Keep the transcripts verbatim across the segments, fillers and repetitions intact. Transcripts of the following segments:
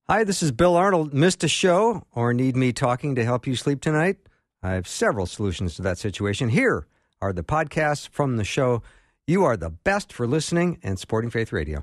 Hi, this is Bill Arnold. Missed a show or need me talking to help you sleep tonight? I have several solutions to that situation. Here are the podcasts from the show. You are the best for listening and supporting Faith Radio.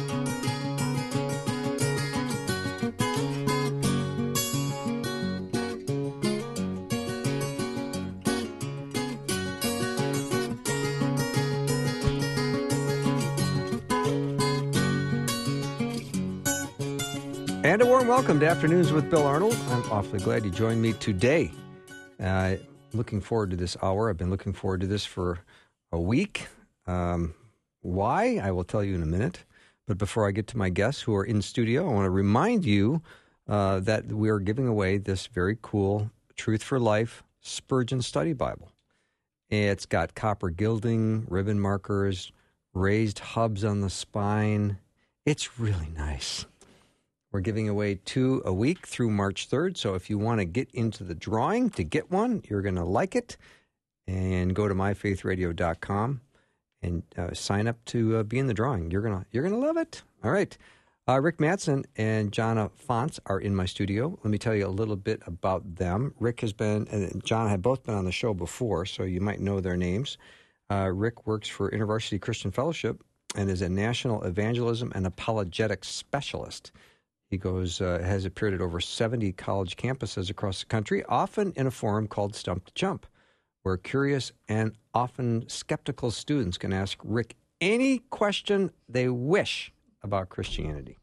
And a warm welcome to Afternoons with Bill Arnold. I'm awfully glad you joined me today. Uh, looking forward to this hour. I've been looking forward to this for a week. Um, why? I will tell you in a minute. But before I get to my guests who are in studio, I want to remind you uh, that we are giving away this very cool Truth for Life Spurgeon Study Bible. It's got copper gilding, ribbon markers, raised hubs on the spine. It's really nice. We're giving away two a week through March third, so if you want to get into the drawing to get one, you're going to like it, and go to my faith radio dot com and uh, sign up to uh, be in the drawing. You're going to you're gonna love it. All right. Uh, Rick Mattson and Jonna Fonts are in my studio. Let me tell you a little bit about them. Rick has been, and Jonna have both been on the show before, so you might know their names. Uh, Rick works for InterVarsity Christian Fellowship and is a national evangelism and apologetics specialist. He goes uh, has appeared at over seventy college campuses across the country, often in a forum called Stump to Chump, where curious and often skeptical students can ask Rick any question they wish about Christianity.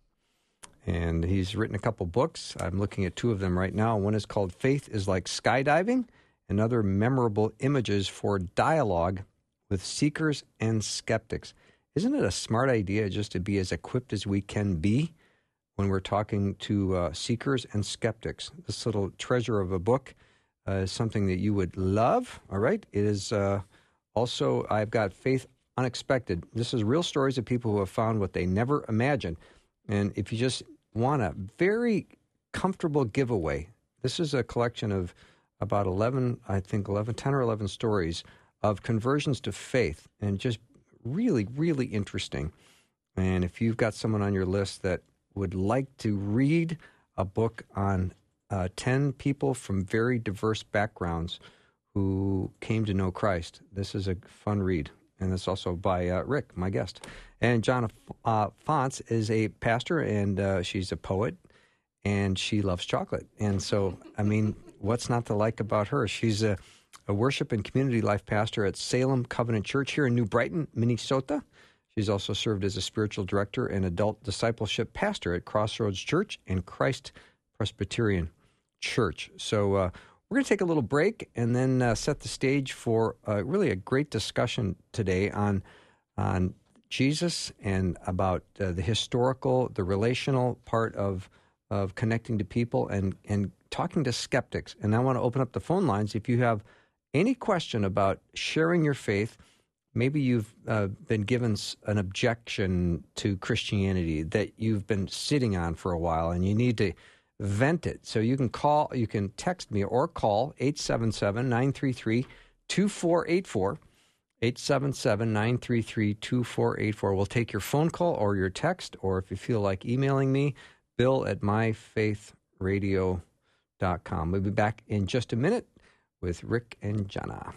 And he's written a couple books. I'm looking at two of them right now. One is called Faith is Like Skydiving, and other memorable images for dialogue with seekers and skeptics. Isn't it a smart idea just to be as equipped as we can be when we're talking to uh, seekers and skeptics? This little treasure of a book uh, is something that you would love, all right? It is uh, also, I've got Faith Unexpected. This is real stories of people who have found what they never imagined. And if you just want a very comfortable giveaway, this is a collection of about eleven, I think eleven, ten or eleven stories of conversions to faith, and just really, really interesting. And if you've got someone on your list that would like to read a book on uh, ten people from very diverse backgrounds who came to know Christ, this is a fun read. And it's also by uh, Rick, my guest. And Jonna uh, Fonts is a pastor, and uh, she's a poet, and she loves chocolate. And so, I mean, what's not to like about her? She's a, a worship and community life pastor at Salem Covenant Church here in New Brighton, Minnesota. She's also served as a spiritual director and adult discipleship pastor at Crossroads Church and Christ Presbyterian Church. So uh, we're going to take a little break and then uh, set the stage for uh, really a great discussion today on on Jesus and about uh, the historical, the relational part of of connecting to people and, and talking to skeptics. And I want to open up the phone lines. If you have any question about sharing your faith, maybe you've uh, been given an objection to Christianity that you've been sitting on for a while and you need to vent it. So you can call, you can text me or call eight seven seven, nine three three, two four eight four, eight seven seven, nine three three, two four eight four. We'll take your phone call or your text, or if you feel like emailing me, bill at my faith radio dot com. We'll be back in just a minute with Rick and Jonna.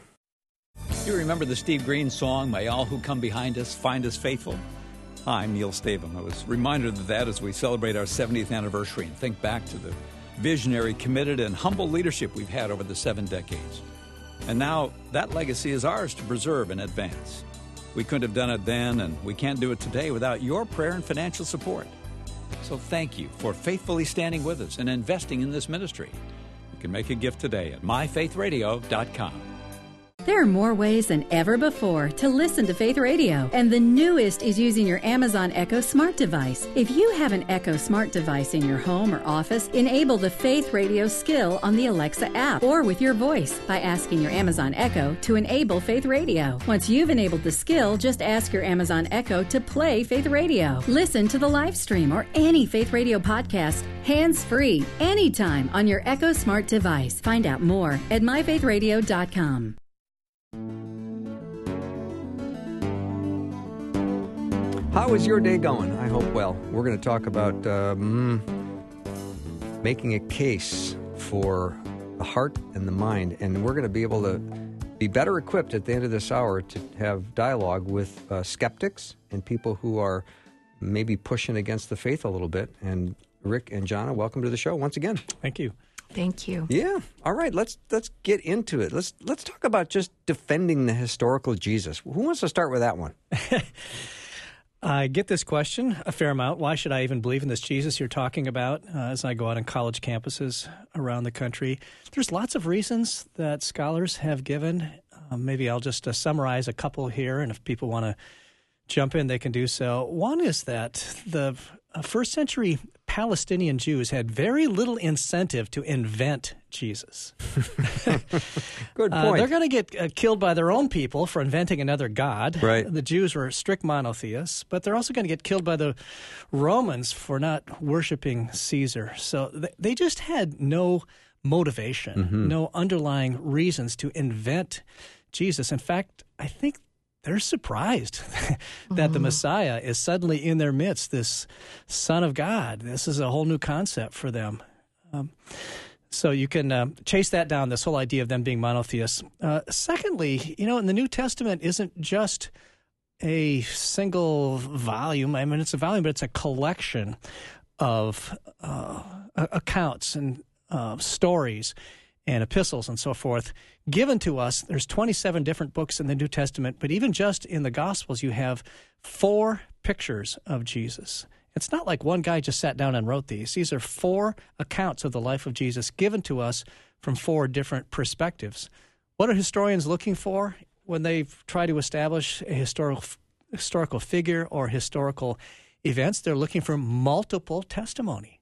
You remember the Steve Green song, May All Who Come Behind Us Find Us Faithful? Hi, I'm Neil Stavum. I was reminded of that as we celebrate our seventieth anniversary and think back to the visionary, committed, and humble leadership we've had over the seven decades. And now that legacy is ours to preserve and advance. We couldn't have done it then, and we can't do it today without your prayer and financial support. So thank you for faithfully standing with us and investing in this ministry. You can make a gift today at my faith radio dot com. There are more ways than ever before to listen to Faith Radio, and the newest is using your Amazon Echo smart device. If you have an Echo smart device in your home or office, enable the Faith Radio skill on the Alexa app or with your voice by asking your Amazon Echo to enable Faith Radio. Once you've enabled the skill, just ask your Amazon Echo to play Faith Radio. Listen to the live stream or any Faith Radio podcast hands-free anytime on your Echo smart device. Find out more at my faith radio dot com. How is your day going? I hope well. We're going to talk about um, making a case for the heart and the mind. And we're going to be able to be better equipped at the end of this hour to have dialogue with uh, skeptics and people who are maybe pushing against the faith a little bit. And Rick and Jana, welcome to the show once again. Thank you. Thank you. Yeah. All right. Let's let's get into it. Let's let's talk about just defending the historical Jesus. Who wants to start with that one? I get this question a fair amount. Why should I even believe in this Jesus you're talking about uh, as I go out on college campuses around the country? There's lots of reasons that scholars have given. Uh, maybe I'll just uh, summarize a couple here, and if people want to jump in, they can do so. One is that the uh, first century Palestinian Jews had very little incentive to invent Jesus. Good point. Uh, they're going to get uh, killed by their own people for inventing another god. Right. The Jews were strict monotheists, but they're also going to get killed by the Romans for not worshiping Caesar. So th- they just had no motivation, mm-hmm. no underlying reasons to invent Jesus. In fact, I think they're surprised that mm-hmm. the Messiah is suddenly in their midst, this Son of God. This is a whole new concept for them. Um, so you can uh, chase that down, this whole idea of them being monotheists. Uh, secondly, you know, in the New Testament isn't just a single volume. I mean, it's a volume, but it's a collection of uh, accounts and uh, stories and epistles and so forth given to us. There's twenty-seven different books in the New Testament, but even just in the Gospels, you have four pictures of Jesus. It's not like one guy just sat down and wrote these. These are four accounts of the life of Jesus given to us from four different perspectives. What are historians looking for when they try to establish a historical historical figure or historical events? They're looking for multiple testimony,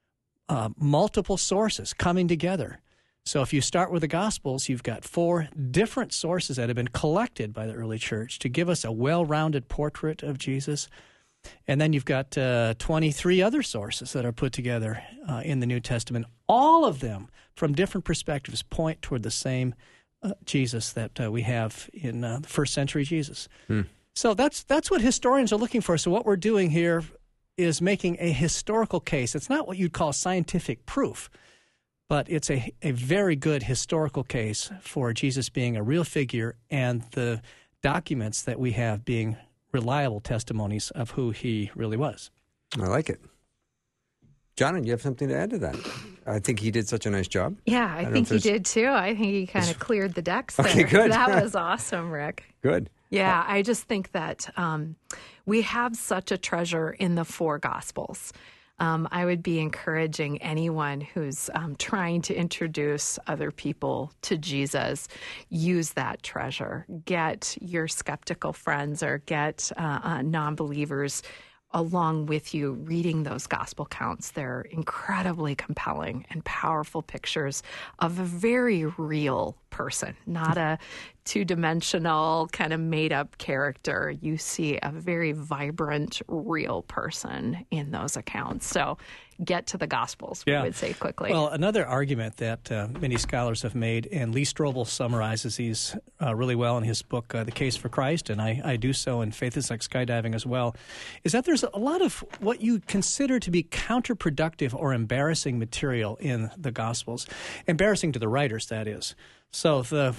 uh, multiple sources coming together. So if you start with the Gospels, you've got four different sources that have been collected by the early church to give us a well-rounded portrait of Jesus. And then you've got uh, twenty-three other sources that are put together uh, in the New Testament. All of them, from different perspectives, point toward the same uh, Jesus that uh, we have in uh, the first century Jesus. Hmm. So that's that's what historians are looking for. So what we're doing here is making a historical case. It's not what you'd call scientific proof, but it's a, a very good historical case for Jesus being a real figure and the documents that we have being reliable testimonies of who he really was. I like it. John, you have something to add to that? I think he did such a nice job. Yeah, I, I think he did too. I think he kind of cleared the decks there. Okay, good. That was awesome, Rick. Good. Yeah, I just think that um, we have such a treasure in the four Gospels. Um, I would be encouraging anyone who's um, trying to introduce other people to Jesus, use that treasure. Get your skeptical friends or get uh, uh, non-believers along with you reading those gospel accounts. They're incredibly compelling and powerful pictures of a very real person, not a two-dimensional kind of made-up character. You see a very vibrant, real person in those accounts. So get to the Gospels, we yeah. would say quickly. Well, another argument that uh, many scholars have made, and Lee Strobel summarizes these uh, really well in his book, uh, The Case for Christ, and I, I do so in Faith is Like Skydiving as well, is that there's a lot of what you consider to be counterproductive or embarrassing material in the Gospels. Embarrassing to the writers, that is. So the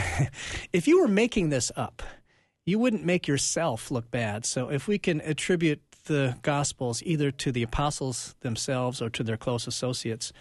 if you were making this up, you wouldn't make yourself look bad. So if we can attribute the Gospels either to the apostles themselves or to their close associates,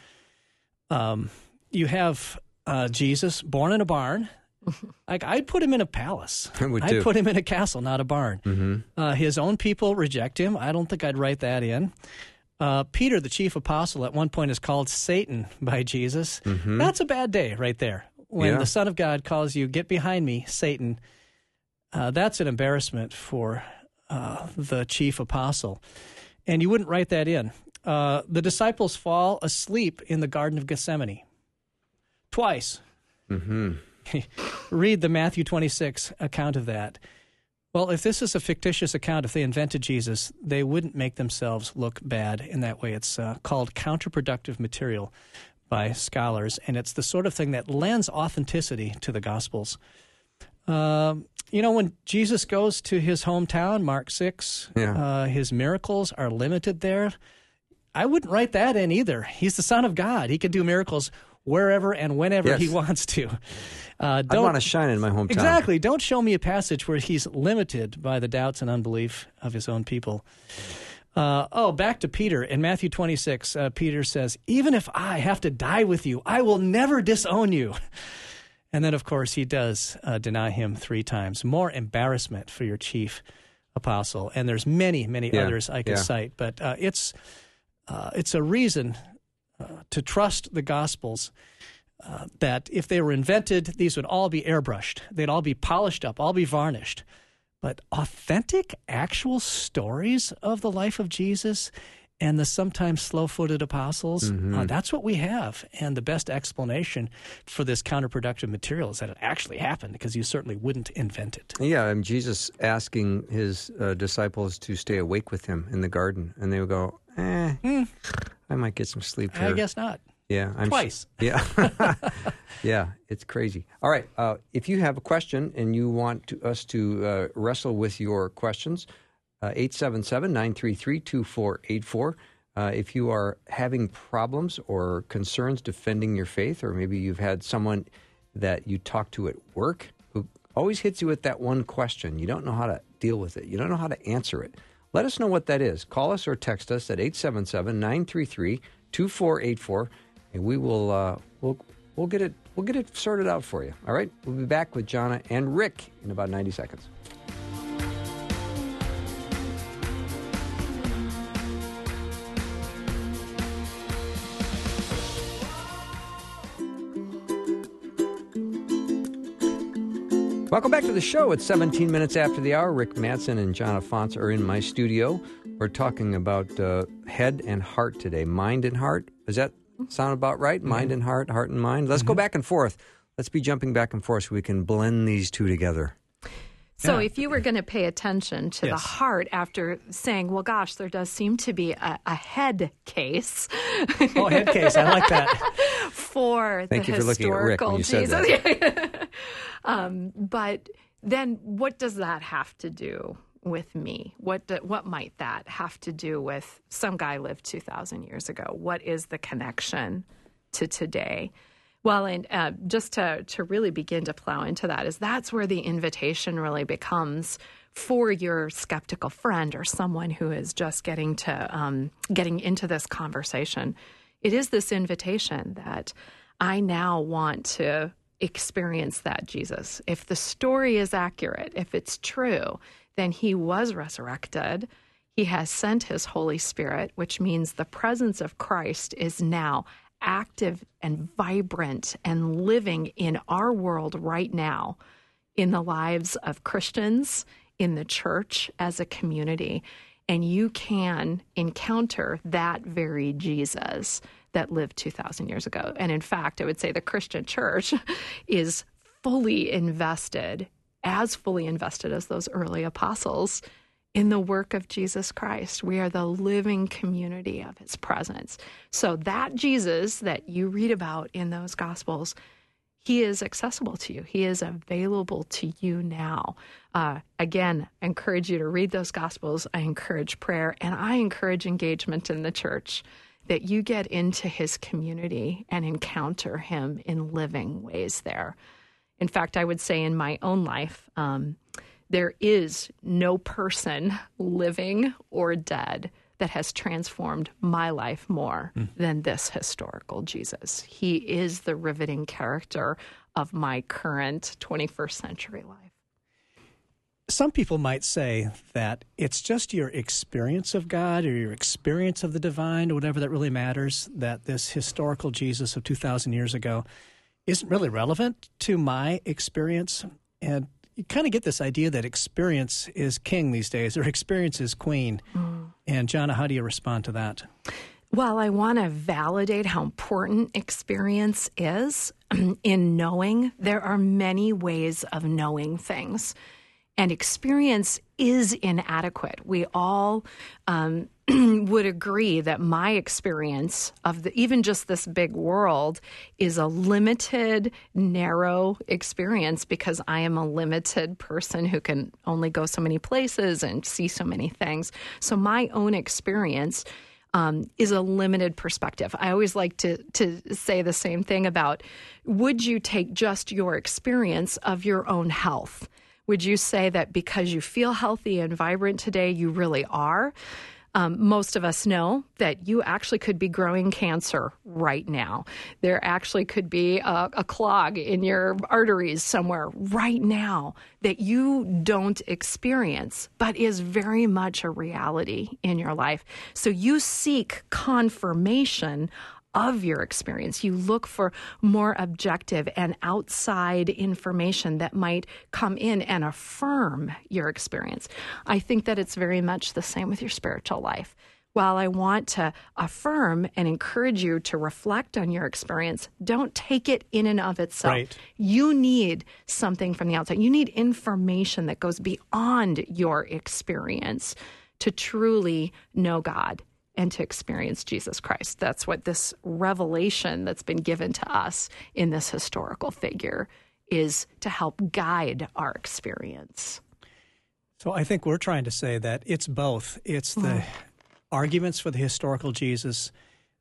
um, you have uh, Jesus born in a barn. Like I'd put him in a palace. I would I'd too. put him in a castle, not a barn. Mm-hmm. Uh, his own people reject him. I don't think I'd write that in. Uh, Peter, the chief apostle, at one point is called Satan by Jesus. Mm-hmm. That's a bad day right there. When Yeah. the Son of God calls you, get behind me, Satan, uh, that's an embarrassment for uh, the chief apostle. And you wouldn't write that in. Uh, the disciples fall asleep in the Garden of Gethsemane. Twice. Mm-hmm. Read the Matthew twenty-six account of that. Well, if this is a fictitious account, if they invented Jesus, they wouldn't make themselves look bad in that way. It's uh, called counterproductive material by scholars, and it's the sort of thing that lends authenticity to the Gospels. Uh, you know, when Jesus goes to his hometown, Mark six, Yeah. uh, his miracles are limited there. I wouldn't write that in either. He's the Son of God. He can do miracles wherever and whenever Yes. he wants to. Uh, I want to shine in my hometown. Exactly. Don't show me a passage where he's limited by the doubts and unbelief of his own people. Uh, oh, back to Peter. In Matthew twenty-six, uh, Peter says, even if I have to die with you, I will never disown you. And then, of course, he does uh, deny him three times. More embarrassment for your chief apostle. And there's many, many Yeah, others I could yeah. cite. But uh, it's, uh, it's a reason uh, to trust the Gospels. Uh, that if they were invented, these would all be airbrushed. They'd all be polished up, all be varnished. But authentic, actual stories of the life of Jesus and the sometimes slow-footed apostles, Mm-hmm. uh, that's what we have. And the best explanation for this counterproductive material is that it actually happened, because you certainly wouldn't invent it. Yeah, and Jesus asking his uh, disciples to stay awake with him in the garden, and they would go, eh, I might get some sleep here. I guess not. Yeah, I'm Twice. Yeah, yeah, it's crazy. All right, uh, if you have a question and you want to, us to uh, wrestle with your questions, uh, eight seven seven, nine three three, two four eight four. Uh, if you are having problems or concerns defending your faith, or maybe you've had someone that you talk to at work who always hits you with that one question, you don't know how to deal with it, you don't know how to answer it, let us know what that is. Call us or text us at eight seven seven, nine three three, two four eight four. And we will uh, we'll we'll get it we'll get it sorted out for you. All right, we'll be back with Jonna and Rick in about ninety seconds. Welcome back to the show. It's seventeen minutes after the hour. Rick Mattson and Jonna Fonts are in my studio. We're talking about uh, head and heart today, mind and heart. Does that sound about right? Mm-hmm. Mind and heart, heart and mind. Let's mm-hmm. go back and forth. Let's be jumping back and forth so we can blend these two together. So Yeah. if you were going to pay attention to Yes. the heart after saying, well, gosh, there does seem to be a, a head case Oh, head case. I like that. for Thank the you for looking at Rick when historical you said Jesus. um, but then what does that have to do with me? What do, what might that have to do with some guy lived two thousand years ago? What is the connection to today? Well, and uh, just to, to really begin to plow into that is that's where the invitation really becomes for your skeptical friend or someone who is just getting to um, getting into this conversation. It is this invitation that I now want to experience that Jesus. If the story is accurate, if it's true, then he was resurrected. He has sent his Holy Spirit, which means the presence of Christ is now active and vibrant and living in our world right now, in the lives of Christians, in the church as a community. And you can encounter that very Jesus that lived two thousand years ago. And in fact, I would say the Christian church is fully invested, as fully invested as those early apostles, in the work of Jesus Christ. We are the living community of his presence. So that Jesus that you read about in those Gospels, he is accessible to you. He is available to you now. Uh, again, I encourage you to read those Gospels. I encourage prayer, and I encourage engagement in the church, that you get into his community and encounter him in living ways there. In fact, I would say in my own life, um, there is no person living or dead that has transformed my life more mm. than this historical Jesus. He is the riveting character of my current twenty-first century life. Some people might say that it's just your experience of God or your experience of the divine or whatever that really matters, that this historical Jesus of two thousand years ago isn't really relevant to my experience. And you kind of get this idea that experience is king these days, or experience is queen. Mm. And Jonna, how do you respond to that? Well, I want to validate how important experience is in knowing. There are many ways of knowing things, and experience is inadequate. We all um, would agree that my experience of the, even just this big world is a limited, narrow experience, because I am a limited person who can only go so many places and see so many things. So my own experience um, is a limited perspective. I always like to, to say the same thing about, would you take just your experience of your own health? Would you say that because you feel healthy and vibrant today, you really are? Um, most of us know that you actually could be growing cancer right now. There actually could be a, a clog in your arteries somewhere right now that you don't experience, but is very much a reality in your life. So you seek confirmation of your experience. You look for more objective and outside information that might come in and affirm your experience. I think that it's very much the same with your spiritual life. While I want to affirm and encourage you to reflect on your experience, don't take it in and of itself. Right. You need something from the outside. You need information that goes beyond your experience to truly know God and to experience Jesus Christ. That's what this revelation that's been given to us in this historical figure is, to help guide our experience. So I think we're trying to say that it's both. It's the mm. arguments for the historical Jesus,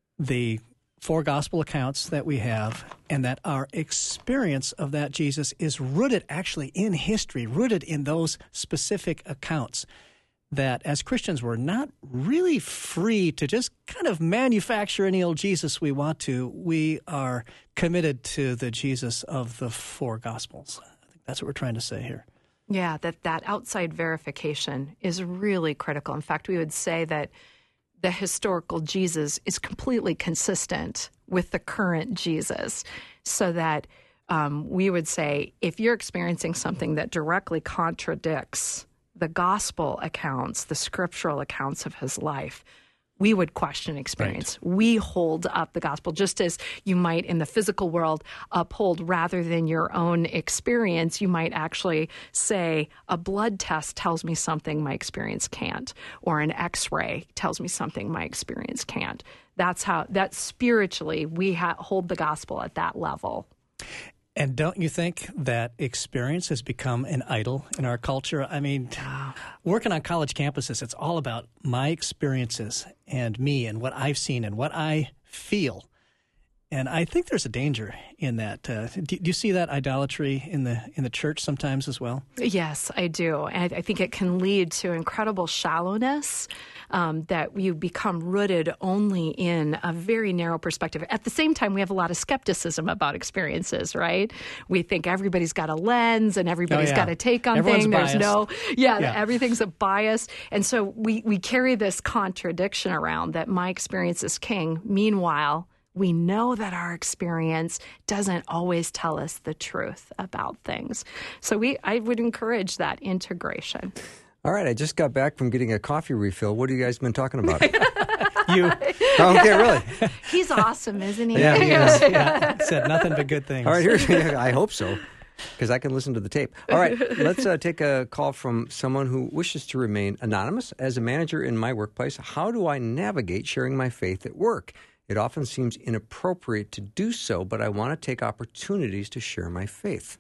the four gospel accounts that we have, and that our experience of that Jesus is rooted actually in history, rooted in those specific accounts. That as Christians, we're not really free to just kind of manufacture any old Jesus we want to. We are committed to the Jesus of the four Gospels. I think that's what we're trying to say here. Yeah, that, that outside verification is really critical. In fact, we would say that the historical Jesus is completely consistent with the current Jesus, so that um, we would say if you're experiencing something that directly contradicts the gospel accounts, the scriptural accounts of his life, we would question experience. Right. We hold up the gospel, just as you might in the physical world uphold rather than your own experience. You might actually say a blood test tells me something my experience can't, or an x-ray tells me something my experience can't. That's how, that spiritually we ha- hold the gospel at that level. And don't you think that experience has become an idol in our culture? I mean, working on college campuses, it's all about my experiences and me and what I've seen and what I feel. And I think there's a danger in that. Uh, do, do you see that idolatry in the in the church sometimes as well? Yes, I do. And I think it can lead to incredible shallowness, um, that you become rooted only in a very narrow perspective. At the same time, we have a lot of skepticism about experiences, right? We think everybody's got a lens and everybody's oh, yeah. got a take on Everyone's things. biased. There's no, yeah, yeah, everything's a bias. And so we, we carry this contradiction around that my experience is king. Meanwhile, we know that our experience doesn't always tell us the truth about things. So we, I would encourage that integration. All right, I just got back from getting a coffee refill. What have you guys been talking about? You. Okay, really? He's awesome, isn't he? Yeah, he is. Yeah, said nothing but good things. All right, here's, I hope so, because I can listen to the tape. All right, let's uh, take a call from someone who wishes to remain anonymous. As a manager in my workplace, how do I navigate sharing my faith at work? It often seems inappropriate to do so, but I want to take opportunities to share my faith.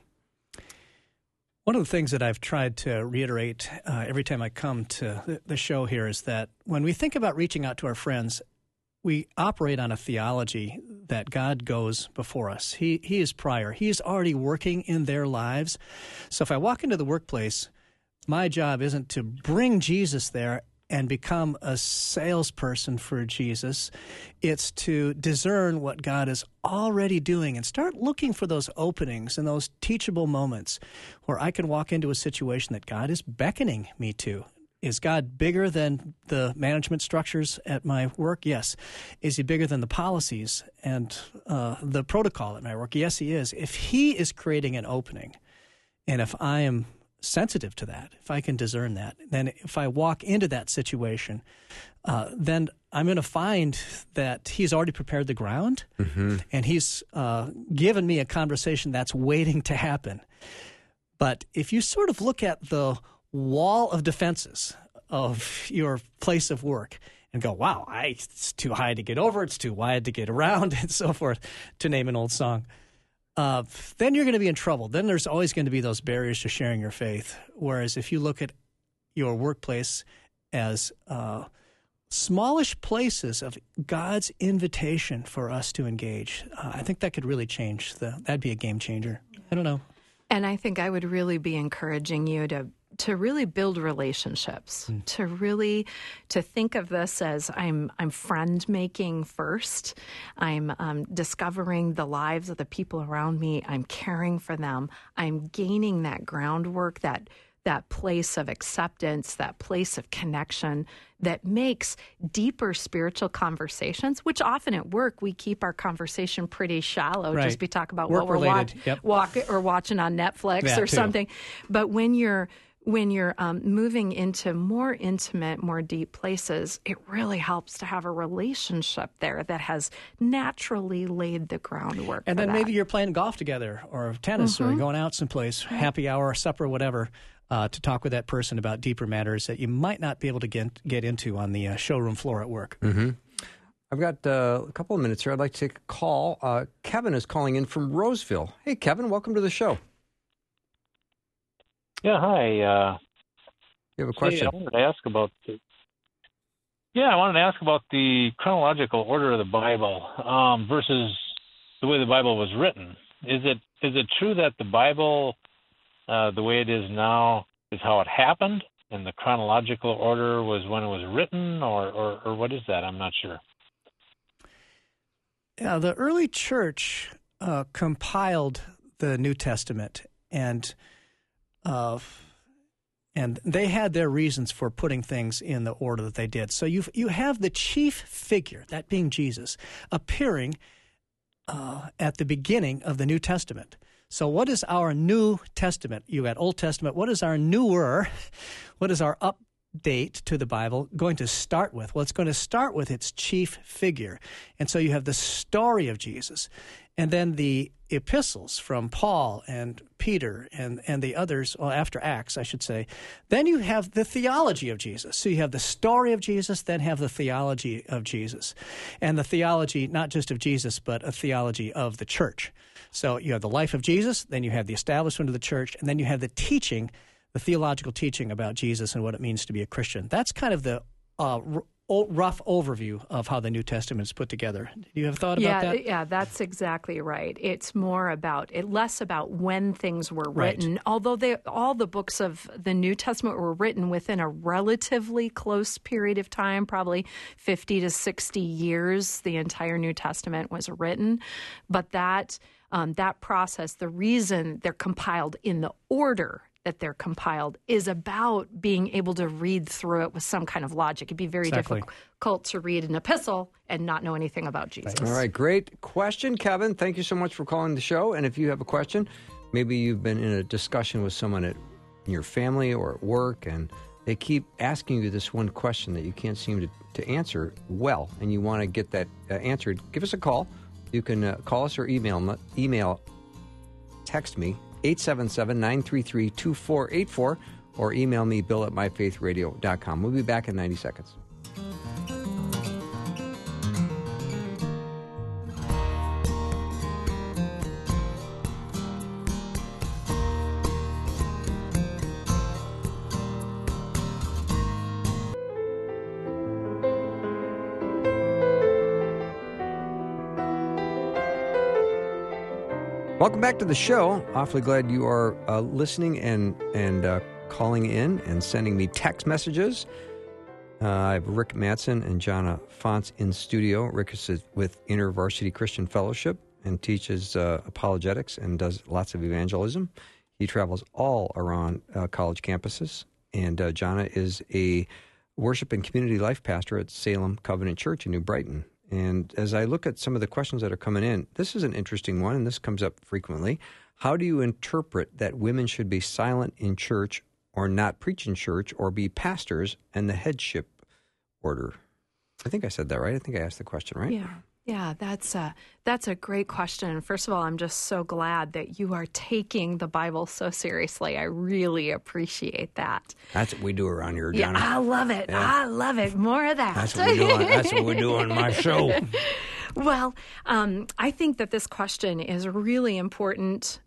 One of the things that I've tried to reiterate uh, every time I come to the show here is that when we think about reaching out to our friends, we operate on a theology that God goes before us. He He is prior. He is already working in their lives. So if I walk into the workplace, my job isn't to bring Jesus there and become a salesperson for Jesus. It's to discern what God is already doing and start looking for those openings and those teachable moments where I can walk into a situation that God is beckoning me to. Is God bigger than the management structures at my work? Yes. Is he bigger than the policies and uh, the protocol at my work? Yes, he is. If he is creating an opening, and if I am sensitive to that, if I can discern that, then if I walk into that situation, uh, then I'm going to find that he's already prepared the ground, mm-hmm. and he's uh, given me a conversation that's waiting to happen. But if you sort of look at the wall of defenses of your place of work and go, wow, I, it's too high to get over, it's too wide to get around, and so forth, to name an old song, Uh, then you're going to be in trouble. Then there's always going to be those barriers to sharing your faith. Whereas if you look at your workplace as uh, smallish places of God's invitation for us to engage. Uh, I think that could really change. The, that'd be a game changer. I don't know. And I think I would really be encouraging you to to really build relationships, mm. to really to think of this as I'm I'm friend making first. I'm um, discovering the lives of the people around me. I'm caring for them. I'm gaining that groundwork, that that place of acceptance, that place of connection that makes deeper spiritual conversations, which often at work we keep our conversation pretty shallow. Right. Just we talk about work what we're related. watch, Yep. walk, or watching on Netflix That or too. something. But when you're when you're um, moving into more intimate, more deep places, it really helps to have a relationship there that has naturally laid the groundwork. And for then that. maybe you're playing golf together or tennis Mm-hmm. or going out someplace, happy hour, supper, whatever, uh, to talk with that person about deeper matters that you might not be able to get, get into on the uh, showroom floor at work. Mm-hmm. I've got uh, a couple of minutes here. I'd like to take a call. Uh, Kevin is calling in from Roseville. Hey, Kevin, welcome to the show. Yeah, hi. Uh, You have a hey, question? I wanted to ask about the, yeah, I wanted to ask about the chronological order of the Bible um, versus the way the Bible was written. Is it is it true that the Bible, uh, the way it is now, is how it happened, and the chronological order was when it was written, or, or, or what is that? I'm not sure. Yeah, the early church uh, compiled the New Testament, and uh, and they had their reasons for putting things in the order that they did. So you you have the chief figure, that being Jesus, appearing uh, at the beginning of the New Testament. So what is our New Testament? You got Old Testament. What is our newer? What is our update to the Bible going to start with? Well, it's going to start with its chief figure. And so you have the story of Jesus. And then the epistles from Paul and Peter and, and the others, well, after Acts, I should say. Then you have the theology of Jesus. So you have the story of Jesus, then have the theology of Jesus. And the theology, not just of Jesus, but a theology of the church. So you have the life of Jesus, then you have the establishment of the church, and then you have the teaching, the theological teaching about Jesus and what it means to be a Christian. That's kind of the uh, r- rough overview of how the New Testament is put together. Do you have a thought yeah, about that? Yeah, that's exactly right. It's more about, it less about when things were written, right. although they, all the books of the New Testament were written within a relatively close period of time, probably fifty to sixty years, the entire New Testament was written. But that, um, that process, the reason they're compiled in the order that they're compiled is about being able to read through it with some kind of logic. It'd be very Exactly. difficult to read an epistle and not know anything about Jesus. All right, great question, Kevin. Thank you so much for calling the show. And if you have a question, maybe you've been in a discussion with someone at in your family or at work, and they keep asking you this one question that you can't seem to, to answer well, and you want to get that uh, answered, give us a call. You can uh, call us or email, email, text me, eight seven seven, nine three three, two four eight four, or email me, bill at my faith radio dot com. We'll be back in ninety seconds. Welcome back to the show. Awfully glad you are uh, listening and and uh, calling in and sending me text messages. Uh, I have Rick Mattson and Jonna Fonts in studio. Rick is with InterVarsity Christian Fellowship and teaches uh, apologetics and does lots of evangelism. He travels all around uh, college campuses. And uh, Jonna is a worship and community life pastor at Salem Covenant Church in New Brighton. And as I look at some of the questions that are coming in, this is an interesting one, and this comes up frequently. How do you interpret that women should be silent in church or not preach in church or be pastors and the headship order? I think I said that right. I think I asked the question right. Yeah. Yeah, that's a, that's a great question. First of all, I'm just so glad that you are taking the Bible so seriously. I really appreciate that. That's what we do around here, Yeah, Jonna. I love it. Yeah. I love it. More of that. That's what we do on, that's what we do on my show. Well, um, I think that this question is really important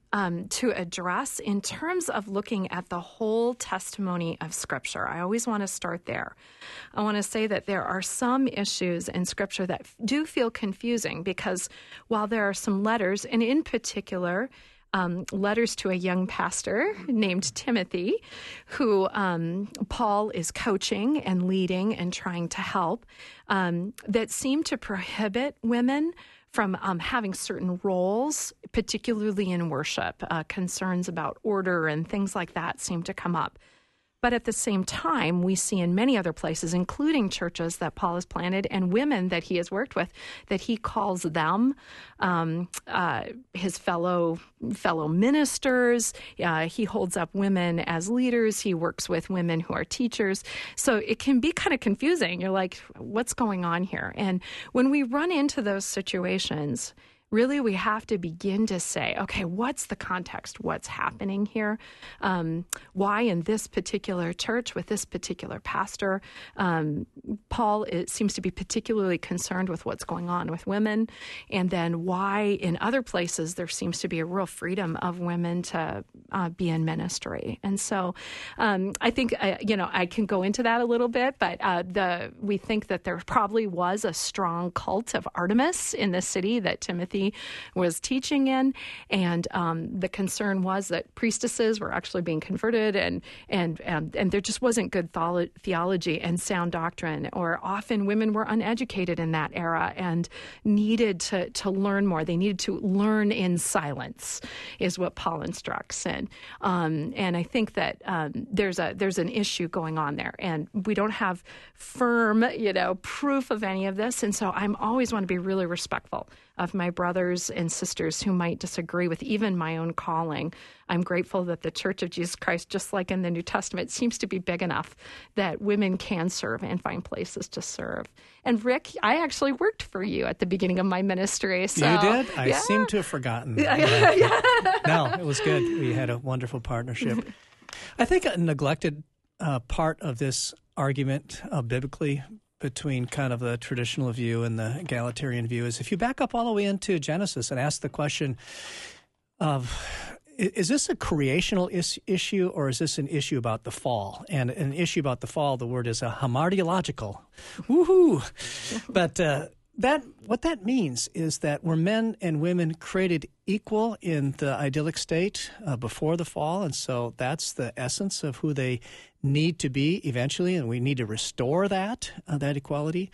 um, to address in terms of looking at the whole testimony of Scripture. I always want to start there. I want to say that there are some issues in Scripture that do feel confusing because while there are some letters, and in particular, Um, letters to a young pastor named Timothy, who um, Paul is coaching and leading and trying to help, um, that seem to prohibit women from um, having certain roles, particularly in worship. Uh, concerns about order and things like that seem to come up. But at the same time, we see in many other places, including churches that Paul has planted and women that he has worked with, that he calls them um, uh, his fellow fellow ministers. Uh, he holds up women as leaders. He works with women who are teachers. So it can be kind of confusing. You're like, what's going on here? And when we run into those situations, really, we have to begin to say, okay, what's the context? What's happening here? Um, why in this particular church with this particular pastor, um, Paul it seems to be particularly concerned with what's going on with women, and then why in other places there seems to be a real freedom of women to uh, be in ministry. And so um, I think, uh, you know, I can go into that a little bit, but uh, the we think that there probably was a strong cult of Artemis in the city that Timothy was teaching in, and um, the concern was that priestesses were actually being converted, and and and, and there just wasn't good tholo- theology and sound doctrine, or often women were uneducated in that era and needed to to learn more. They needed to learn in silence, is what Paul instructs, and um, and I think that um, there's a there's an issue going on there, and we don't have firm, you know, proof of any of this, and so I'm always want to be really respectful of my brothers and sisters who might disagree with even my own calling. I'm grateful that the Church of Jesus Christ, just like in the New Testament, seems to be big enough that women can serve and find places to serve. And Rick, I actually worked for you at the beginning of my ministry. So, you did? I yeah. seem to have forgotten. Yeah. Yeah. Yeah. No, it was good. We had a wonderful partnership. I think a neglected uh, part of this argument uh, biblically between kind of the traditional view and the egalitarian view is if you back up all the way into Genesis and ask the question of, is this a creational is- issue or is this an issue about the fall? And an issue about the fall, the word is a hamartiological. Woohoo! But uh, that what that means is that were men and women created equal in the idyllic state uh, before the fall, and so that's the essence of who they need to be eventually, and we need to restore that uh, that equality,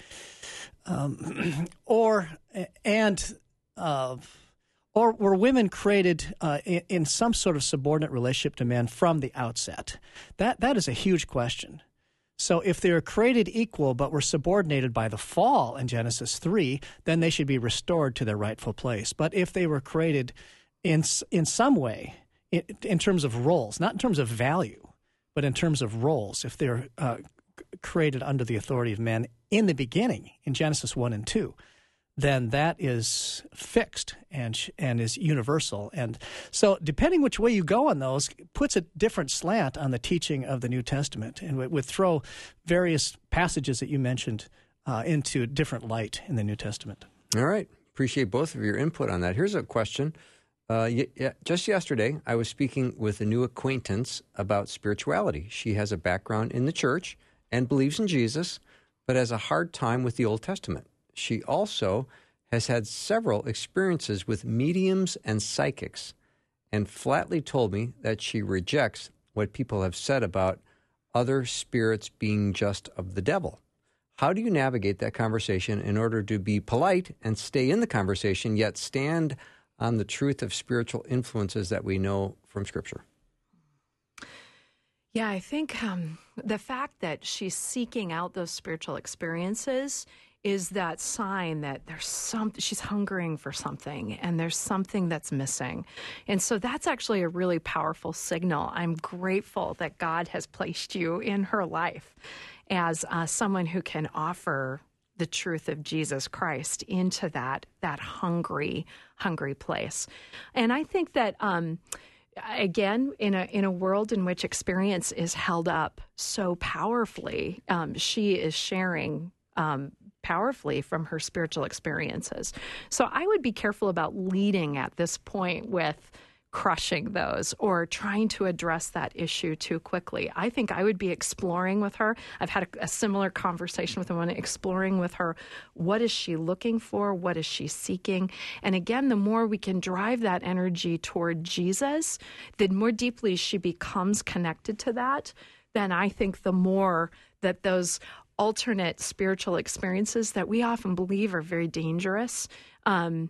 um, or and uh, or were women created uh, in, in some sort of subordinate relationship to men from the outset? That that is a huge question. So if they're created equal but were subordinated by the fall in Genesis three, then they should be restored to their rightful place. But if they were created in in some way, in, in terms of roles, not in terms of value, but in terms of roles, if they're uh, created under the authority of men in the beginning, in Genesis one and two, then that is fixed and and is universal. And so depending which way you go on those puts a different slant on the teaching of the New Testament and would, would throw various passages that you mentioned uh, into different light in the New Testament. All right. Appreciate both of your input on that. Here's a question. Uh, y- y- just yesterday, I was speaking with a new acquaintance about spirituality. She has a background in the church and believes in Jesus, but has a hard time with the Old Testament. She also has had several experiences with mediums and psychics and flatly told me that she rejects what people have said about other spirits being just of the devil. How do you navigate that conversation in order to be polite and stay in the conversation, yet stand on the truth of spiritual influences that we know from Scripture? Yeah, I think um, the fact that she's seeking out those spiritual experiences is that sign that there's some, she's hungering for something and there's something that's missing. And so that's actually a really powerful signal. I'm grateful that God has placed you in her life as uh, someone who can offer the truth of Jesus Christ into that, that hungry, hungry place. And I think that, um, again, in a in a world in which experience is held up so powerfully, um, she is sharing um, powerfully from her spiritual experiences. So I would be careful about leading at this point with crushing those or trying to address that issue too quickly. I think I would be exploring with her. I've had a, a similar conversation with someone, exploring with her, what is she looking for? What is she seeking? And again, the more we can drive that energy toward Jesus, the more deeply she becomes connected to that, then I think the more that those alternate spiritual experiences that we often believe are very dangerous um,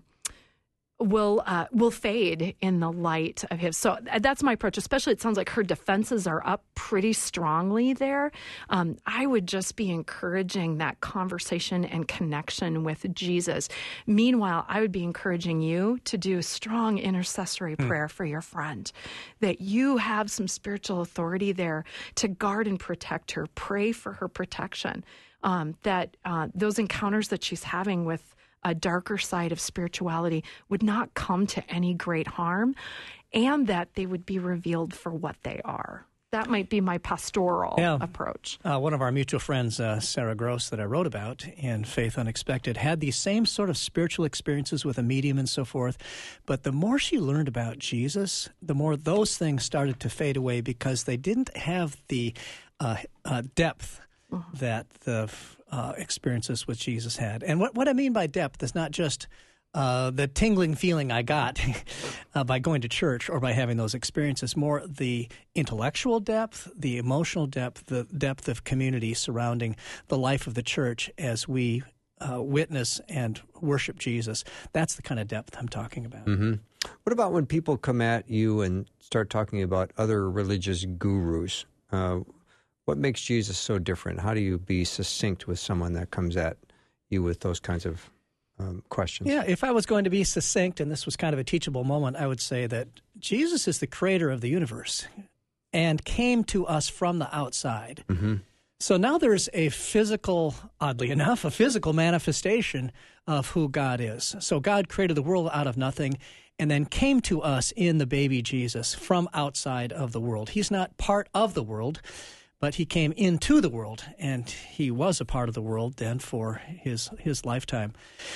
will uh, will fade in the light of his. So that's my approach, especially it sounds like her defenses are up pretty strongly there. Um, I would just be encouraging that conversation and connection with Jesus. Meanwhile, I would be encouraging you to do strong intercessory mm. prayer for your friend, that you have some spiritual authority there to guard and protect her, pray for her protection, um, that uh, those encounters that she's having with a darker side of spirituality would not come to any great harm, and that they would be revealed for what they are. That might be my pastoral yeah. approach. Uh, one of our mutual friends, uh, Sarah Gross, that I wrote about in Faith Unexpected, had these same sort of spiritual experiences with a medium and so forth. But the more she learned about Jesus, the more those things started to fade away because they didn't have the uh, uh, depth mm-hmm. that the uh, experiences with Jesus had. And what, what I mean by depth is not just Uh, the tingling feeling I got uh, by going to church or by having those experiences, more the intellectual depth, the emotional depth, the depth of community surrounding the life of the church as we uh, witness and worship Jesus. That's the kind of depth I'm talking about. Mm-hmm. What about when people come at you and start talking about other religious gurus? Uh, what makes Jesus so different? How do you be succinct with someone that comes at you with those kinds of Um, questions? Yeah, if I was going to be succinct, and this was kind of a teachable moment, I would say that Jesus is the creator of the universe and came to us from the outside. Mm-hmm. So now there's a physical, oddly enough, a physical manifestation of who God is. So God created the world out of nothing and then came to us in the baby Jesus from outside of the world. He's not part of the world, but he came into the world, and he was a part of the world then for his his lifetime.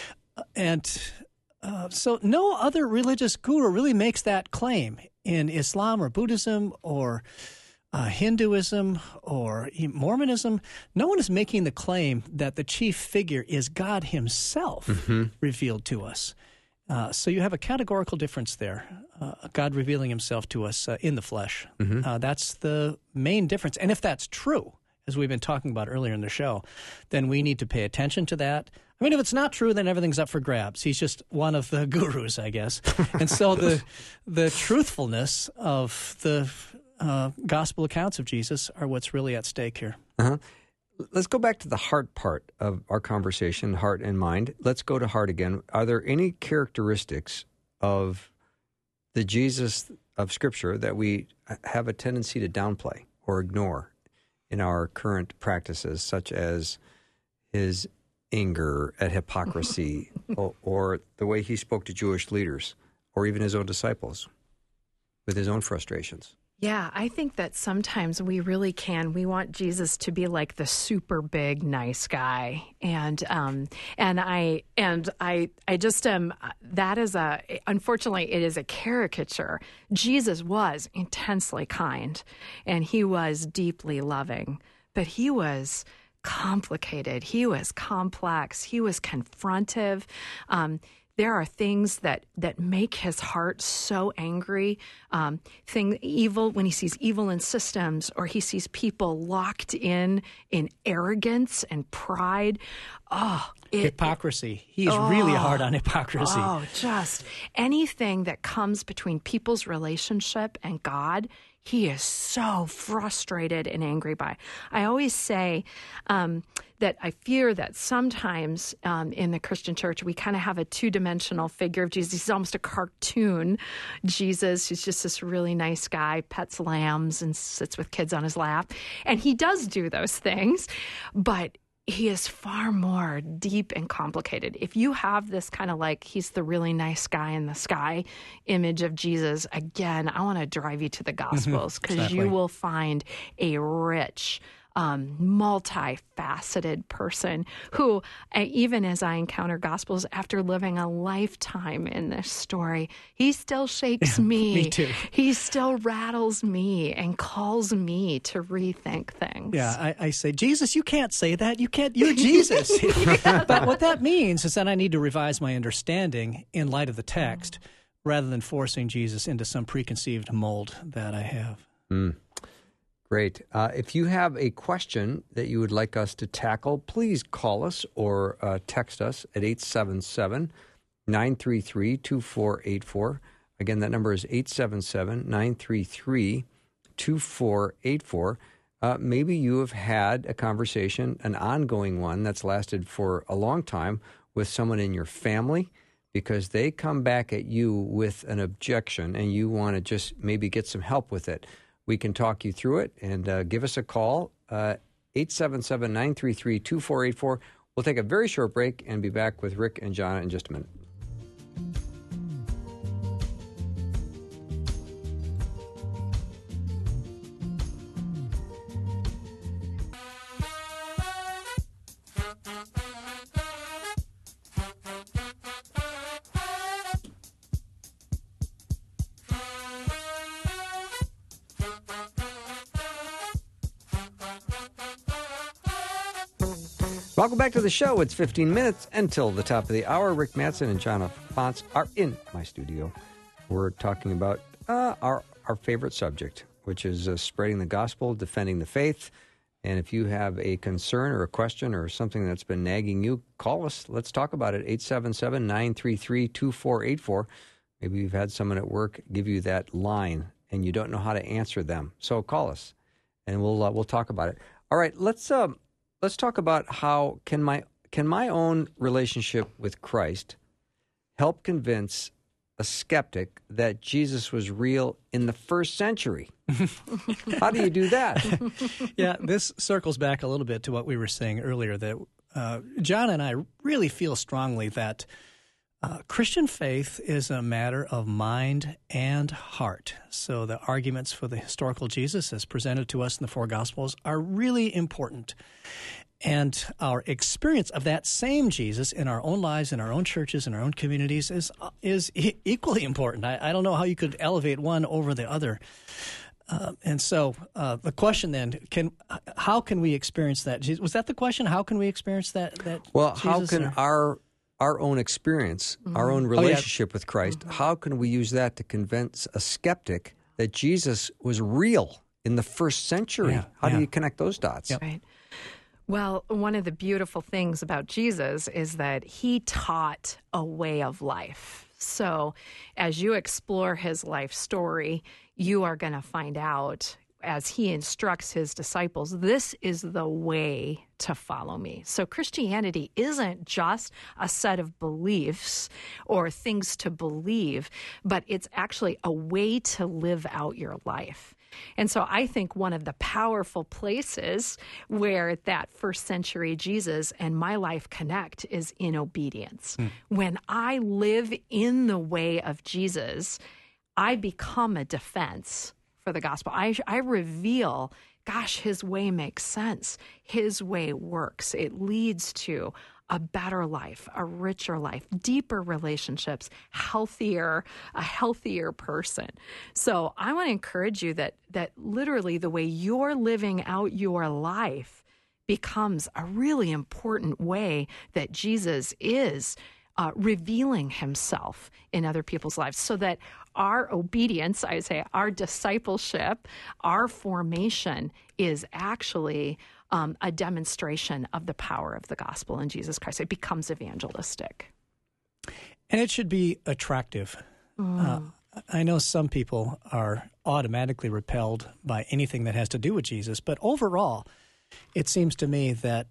And uh, so no other religious guru really makes that claim in Islam or Buddhism or uh, Hinduism or Mormonism. No one is making the claim that the chief figure is God himself mm-hmm. revealed to us. Uh, so you have a categorical difference there, uh, God revealing himself to us uh, in the flesh. Mm-hmm. Uh, that's the main difference. And if that's true, as we've been talking about earlier in the show, then we need to pay attention to that. I mean, if it's not true, then everything's up for grabs. He's just one of the gurus, I guess. And so the the truthfulness of the uh, gospel accounts of Jesus are what's really at stake here. Uh-huh. Let's go back to the heart part of our conversation, heart and mind. Let's go to heart again. Are there any characteristics of the Jesus of Scripture that we have a tendency to downplay or ignore in our current practices, such as his anger at hypocrisy or, or the way he spoke to Jewish leaders or even his own disciples with his own frustrations? Yeah, I think that sometimes we really can. We want Jesus to be like the super big nice guy, and um, and I and I I just um that is a unfortunately it is a caricature. Jesus was intensely kind, and he was deeply loving, but he was complicated. He was complex. He was confrontive. Um, There are things that, that make his heart so angry. Um, thing evil when he sees evil in systems, or he sees people locked in in arrogance and pride. Oh, it, hypocrisy. He is oh, really hard on hypocrisy. Oh, just anything that comes between people's relationship and God, he is so frustrated and angry by. I always say um, that I fear that sometimes um, in the Christian church, we kind of have a two-dimensional figure of Jesus. He's almost a cartoon Jesus. He's just this really nice guy, pets lambs and sits with kids on his lap. And he does do those things, but he is far more deep and complicated. If you have this kind of like, he's the really nice guy in the sky image of Jesus, again, I want to drive you to the Gospels because exactly. you will find a rich um, multifaceted person who, uh, even as I encounter Gospels after living a lifetime in this story, he still shakes me. Me too. He still rattles me and calls me to rethink things. Yeah, I, I say, Jesus, you can't say that. You can't. You're Jesus. But what that means is that I need to revise my understanding in light of the text rather than forcing Jesus into some preconceived mold that I have. Mm. Great. Uh, if you have a question that you would like us to tackle, please call us or uh, text us at eight seven seven, nine three three, two four eight four. Again, that number is eight seven seven, nine three three, two four eight four. Uh, maybe you have had a conversation, an ongoing one that's lasted for a long time with someone in your family because they come back at you with an objection and you want to just maybe get some help with it. We can talk you through it and uh, give us a call, uh, eight seven seven, nine three three, two four eight four. We'll take a very short break and be back with Rick and John in just a minute. Welcome back to the show. It's fifteen minutes until the top of the hour. Rick Mattson and John Fonts are in my studio. We're talking about uh, our, our favorite subject, which is uh, spreading the gospel, defending the faith. And if you have a concern or a question or something that's been nagging you, call us. Let's talk about it. eight seven seven, nine three three, two four eight four. Maybe you've had someone at work give you that line and you don't know how to answer them. So call us and we'll uh, we'll talk about it. All right, let's... Um, Let's talk about how can my can my own relationship with Christ help convince a skeptic that Jesus was real in the first century? How do you do that? Yeah, this circles back a little bit to what we were saying earlier, that uh, John and I really feel strongly that uh, Christian faith is a matter of mind and heart. So the arguments for the historical Jesus as presented to us in the four Gospels are really important. And our experience of that same Jesus in our own lives, in our own churches, in our own communities is is equally important. I, I don't know how you could elevate one over the other. Uh, and so uh, the question then, can how can we experience that? Was that the question? How can we experience that? that well, Jesus how can or? our our own experience, mm-hmm. our own relationship oh, yeah. with Christ, mm-hmm. how can we use that to convince a skeptic that Jesus was real in the first century? Yeah, how yeah. do you connect those dots? Yep. Right. Well, one of the beautiful things about Jesus is that he taught a way of life. So as you explore his life story, you are going to find out, as he instructs his disciples, this is the way to follow me. So Christianity isn't just a set of beliefs or things to believe, but it's actually a way to live out your life. And so I think one of the powerful places where that first century Jesus and my life connect is in obedience. Mm. When I live in the way of Jesus, I become a defense for the gospel. I, I reveal, gosh, his way makes sense. His way works. It leads to a better life, a richer life, deeper relationships, healthier, a healthier person. So I want to encourage you that that literally the way you're living out your life becomes a really important way that Jesus is uh, revealing himself in other people's lives, so that our obedience, I would say, our discipleship, our formation is actually Um, a demonstration of the power of the gospel in Jesus Christ. It becomes evangelistic. And it should be attractive. Mm. Uh, I know some people are automatically repelled by anything that has to do with Jesus, but overall, it seems to me that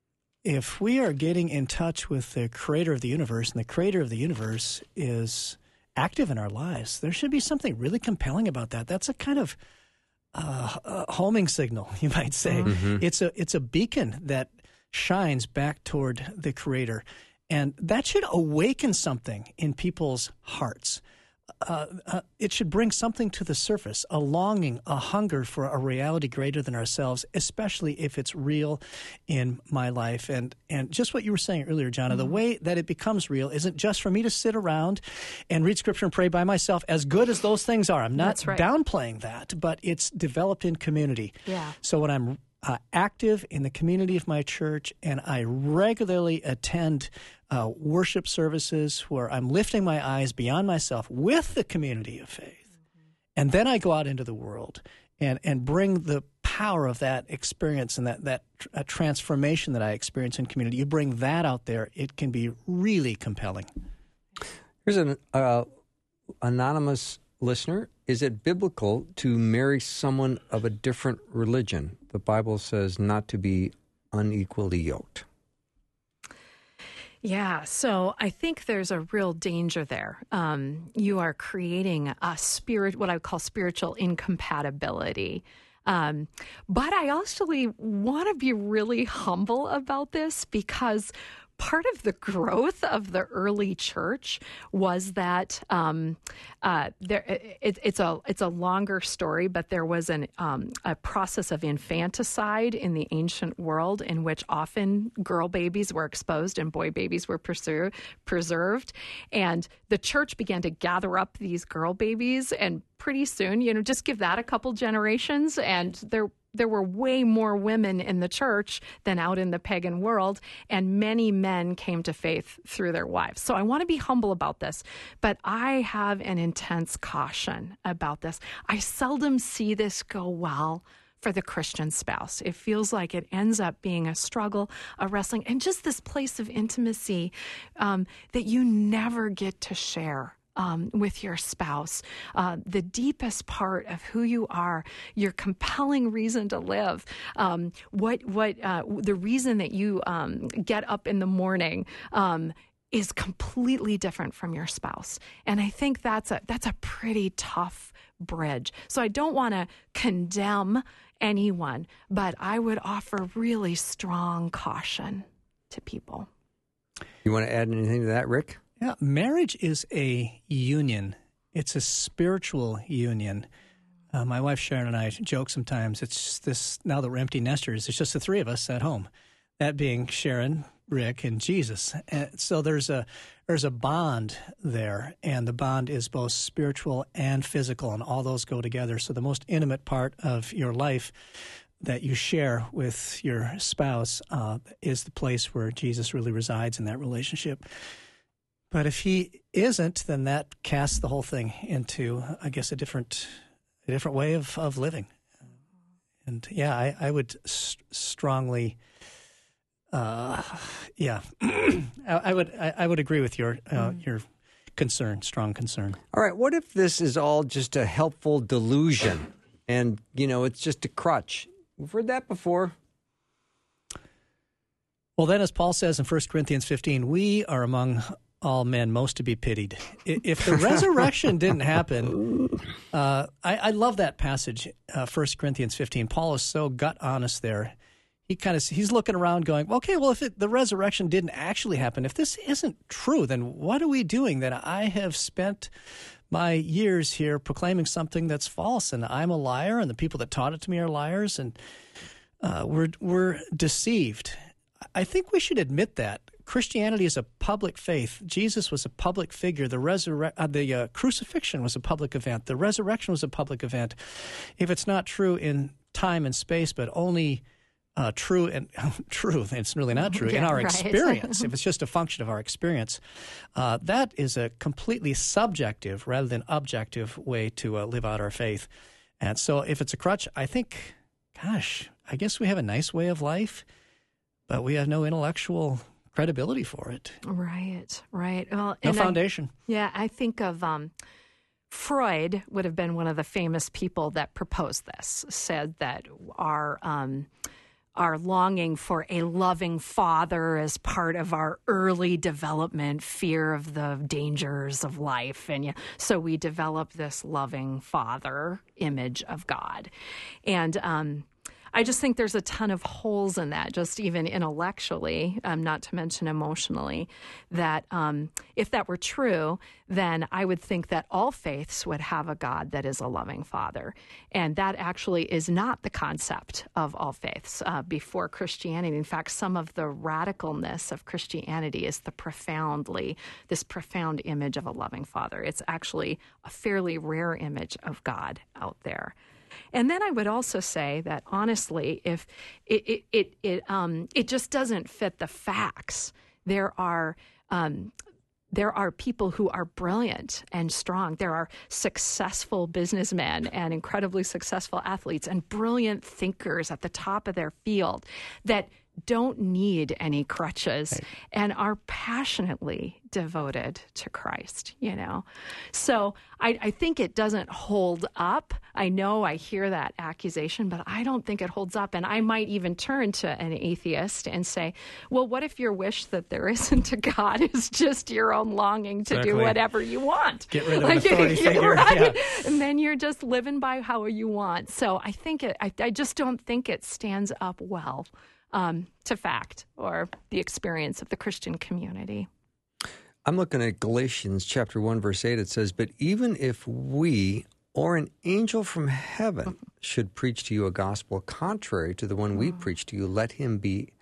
if we are getting in touch with the creator of the universe, and the creator of the universe is active in our lives, there should be something really compelling about that. That's a kind of Uh, a homing signal, you might say. Mm-hmm. It's a it's a beacon that shines back toward the Creator, and that should awaken something in people's hearts. uh, uh, it should bring something to the surface, a longing, a hunger for a reality greater than ourselves, especially if it's real in my life. And and just what you were saying earlier, Jonna, mm-hmm. the way that it becomes real isn't just for me to sit around and read Scripture and pray by myself, as good as those things are. I'm not That's right. downplaying that, but it's developed in community. Yeah. So when I'm Uh, active in the community of my church, and I regularly attend uh, worship services where I'm lifting my eyes beyond myself with the community of faith. Mm-hmm. And then I go out into the world and, and bring the power of that experience and that, that uh, transformation that I experience in community. You bring that out there, it can be really compelling. Here's an uh, anonymous listener. Is it biblical to marry someone of a different religion? The Bible says not to be unequally yoked. Yeah, so I think there's a real danger there. Um, you are creating a spirit, what I would call spiritual incompatibility. Um, but I actually want to be really humble about this, because part of the growth of the early church was that um, uh, there it, it's a it's a longer story, but there was an um, a process of infanticide in the ancient world, in which often girl babies were exposed and boy babies were preser- preserved, and the church began to gather up these girl babies, and pretty soon, you know, just give that a couple generations, and there. There were way more women in the church than out in the pagan world, and many men came to faith through their wives. So I want to be humble about this, but I have an intense caution about this. I seldom see this go well for the Christian spouse. It feels like it ends up being a struggle, a wrestling, and just this place of intimacy um, that you never get to share Um, with your spouse, uh, the deepest part of who you are, your compelling reason to live, um, what what uh, the reason that you um, get up in the morning um, is completely different from your spouse, and I think that's a that's a pretty tough bridge. So I don't want to condemn anyone, but I would offer really strong caution to people. You want to add anything to that, Rick? Yeah, marriage is a union. It's a spiritual union. Uh, my wife Sharon and I joke sometimes. It's just this, now that we're empty nesters, it's just the three of us at home. That being Sharon, Rick, and Jesus. And so there's a there's a bond there, and the bond is both spiritual and physical, and all those go together. So the most intimate part of your life that you share with your spouse uh, is the place where Jesus really resides in that relationship. But if he isn't, then that casts the whole thing into, I guess, a different, a different way of, of living. And yeah, I, I would st- strongly, uh, yeah, I, I would, I, I would agree with your, uh, mm. your concern, strong concern. All right, what if this is all just a helpful delusion, and you know it's just a crutch? We've heard that before. Well, then, as Paul says in First Corinthians fifteen, we are among all men most to be pitied. If the resurrection didn't happen, uh, I, I love that passage, uh, First Corinthians fifteen. Paul is so gut honest there. He kind of he's looking around going, okay, well, if it, the resurrection didn't actually happen, if this isn't true, then what are we doing? That I have spent my years here proclaiming something that's false, and I'm a liar, and the people that taught it to me are liars, and uh, we're we're deceived. I think we should admit that. Christianity is a public faith. Jesus was a public figure. The resurre- uh, the uh, crucifixion was a public event. The resurrection was a public event. If it's not true in time and space, but only uh, true and true, it's really not true, yeah, in our right. experience, if it's just a function of our experience, uh, that is a completely subjective rather than objective way to uh, live out our faith. And so if it's a crutch, I think, gosh, I guess we have a nice way of life, but we have no intellectual credibility for it. Right, right. Well, no and foundation. I, yeah, I think of um, Freud would have been one of the famous people that proposed this, said that our um, our longing for a loving father as part of our early development, fear of the dangers of life. And yeah, so we develop this loving father image of God. And um I just think there's a ton of holes in that, just even intellectually, um, not to mention emotionally, that um, if that were true, then I would think that all faiths would have a God that is a loving Father. And that actually is not the concept of all faiths uh, before Christianity. In fact, some of the radicalness of Christianity is the profoundly, this profound image of a loving Father. It's actually a fairly rare image of God out there. And then I would also say that, honestly, if it it it it, um, it just doesn't fit the facts. There are um, there are people who are brilliant and strong. There are successful businessmen and incredibly successful athletes and brilliant thinkers at the top of their field that don't need any crutches right. and are passionately devoted to Christ, you know. So I, I think it doesn't hold up. I know I hear that accusation, but I don't think it holds up. And I might even turn to an atheist and say, well, what if your wish that there isn't a God is just your own longing to exactly. do whatever you want? Get rid of like, an authority figure. Right? Yeah. And then you're just living by how you want. So I think it, I, I just don't think it stands up well Um, to fact or the experience of the Christian community. I'm looking at Galatians chapter one, verse eight. It says, but even if we or an angel from heaven should preach to you a gospel contrary to the one we preach to you, let him be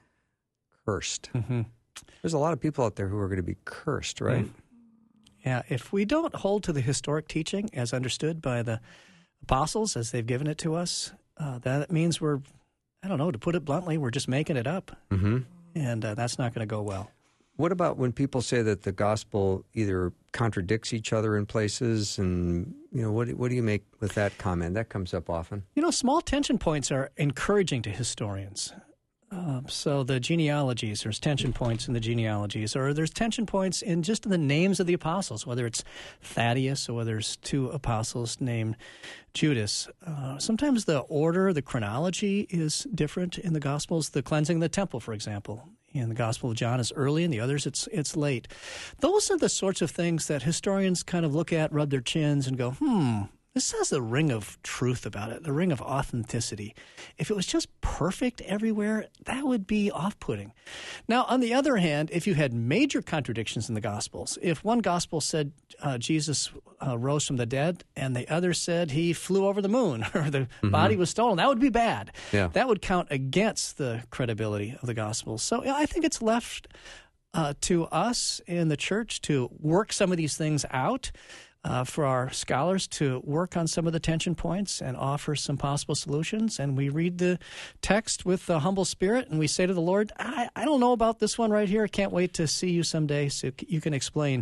cursed. Mm-hmm. There's a lot of people out there who are going to be cursed, right? Mm. Yeah, if we don't hold to the historic teaching as understood by the apostles as they've given it to us, uh, that means we're I don't know, to put it bluntly, we're just making it up, mm-hmm. and uh, that's not going to go well. What about when people say that the gospel either contradicts each other in places, and, you know, what, what do you make with that comment? That comes up often. You know, small tension points are encouraging to historians. Uh, so the genealogies, there's tension points in the genealogies, or there's tension points in just the names of the apostles, whether it's Thaddeus or whether it's two apostles named Judas. Uh, sometimes the order, the chronology is different in the Gospels. The cleansing of the temple, for example, in the Gospel of John is early, in the others it's it's late. Those are the sorts of things that historians kind of look at, rub their chins, and go, hmm, this has a ring of truth about it, the ring of authenticity. If it was just perfect everywhere, that would be off-putting. Now, on the other hand, if you had major contradictions in the Gospels, if one Gospel said uh, Jesus uh, rose from the dead and the other said he flew over the moon or the mm-hmm. body was stolen, that would be bad. Yeah. That would count against the credibility of the Gospels. So yeah, I think it's left uh, to us in the church to work some of these things out. Uh, for our scholars to work on some of the tension points and offer some possible solutions. And we read the text with a humble spirit, and we say to the Lord, I, I don't know about this one right here. I can't wait to see you someday so you can explain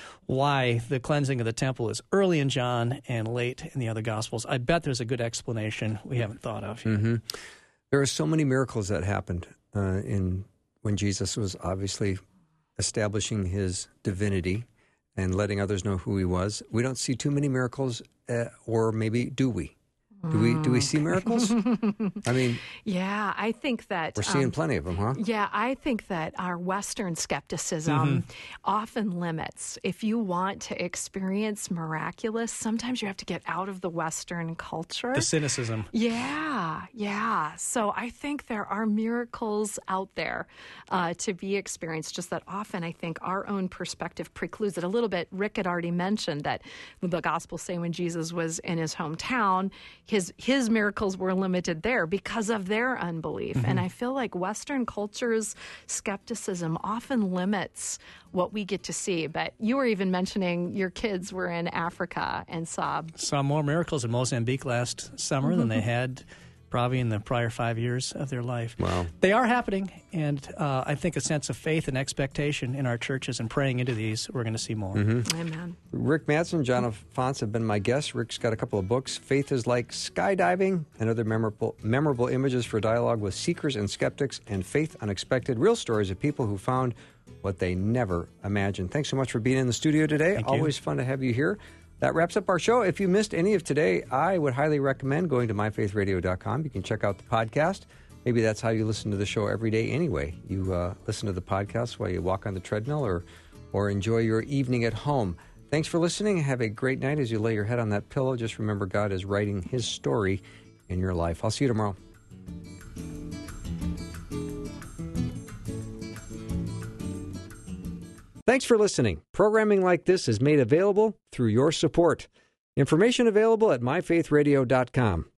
why the cleansing of the temple is early in John and late in the other Gospels. I bet there's a good explanation we haven't thought of yet. Mm-hmm. There are so many miracles that happened uh, in when Jesus was obviously establishing his divinity and letting others know who he was. We don't see too many miracles, uh, or maybe do we? Do we do we see miracles? I mean, yeah, I think that we're seeing um, plenty of them, huh? Yeah, I think that our Western skepticism Mm-hmm. often limits. If you want to experience miraculous, sometimes you have to get out of the Western culture. The cynicism. Yeah, yeah. So I think there are miracles out there uh, to be experienced, just that often I think our own perspective precludes it a little bit. Rick had already mentioned that the Gospels say when Jesus was in his hometown, his his miracles were limited there because of their unbelief. Mm-hmm. And I feel like Western culture's skepticism often limits what we get to see. But you were even mentioning your kids were in Africa and saw... Saw more miracles in Mozambique last summer mm-hmm. than they had probably in the prior five years of their life. Wow. They are happening, and uh, I think a sense of faith and expectation in our churches and praying into these, we're going to see more. Mm-hmm. Amen. Rick Madsen, John Alphonse have been my guests. Rick's got a couple of books, Faith is Like Skydiving, and other memorable, memorable images for dialogue with seekers and skeptics, and Faith Unexpected, real stories of people who found what they never imagined. Thanks so much for being in the studio today. Thank Always you. fun to have you here. That wraps up our show. If you missed any of today, I would highly recommend going to my faith radio dot com. You can check out the podcast. Maybe that's how you listen to the show every day anyway. You uh, listen to the podcast while you walk on the treadmill or, or enjoy your evening at home. Thanks for listening. Have a great night as you lay your head on that pillow. Just remember God is writing his story in your life. I'll see you tomorrow. Thanks for listening. Programming like this is made available through your support. Information available at my faith radio dot com.